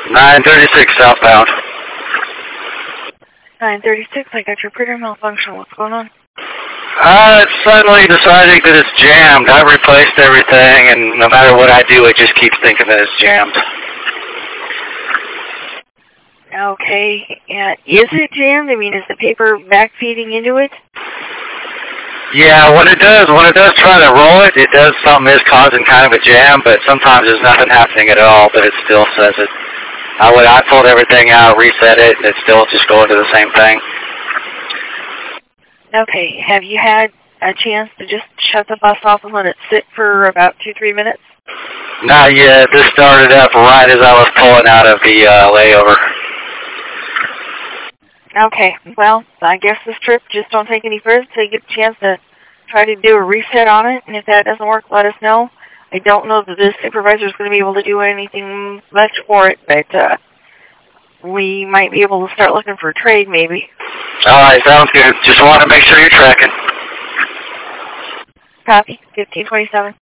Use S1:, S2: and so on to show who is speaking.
S1: 936 southbound.
S2: 936, I got your printer malfunction. What's going on?
S1: It's suddenly deciding that it's jammed. I've replaced everything, and no matter what I do, it just keeps thinking that it's jammed.
S2: Okay, is it jammed? I mean, is the paper backfeeding into it?
S1: Yeah, when it does try to roll it, something is causing kind of a jam, but sometimes there's nothing happening at all, but it still says it. I pulled everything out, reset it, and it's still just going to the same thing.
S2: Okay, have you had a chance to just shut the bus off and let it sit for about 2-3 minutes?
S1: Not yet. This started up right as I was pulling out of the layover.
S2: Okay, well, I guess this trip, just don't take any further until you get a chance to try to do a reset on it, and if that doesn't work, let us know. I don't know that this supervisor is going to be able to do anything much for it, but we might be able to start looking for a trade, maybe.
S1: All right, sounds good. Just want to make sure you're tracking.
S2: Copy, 1527.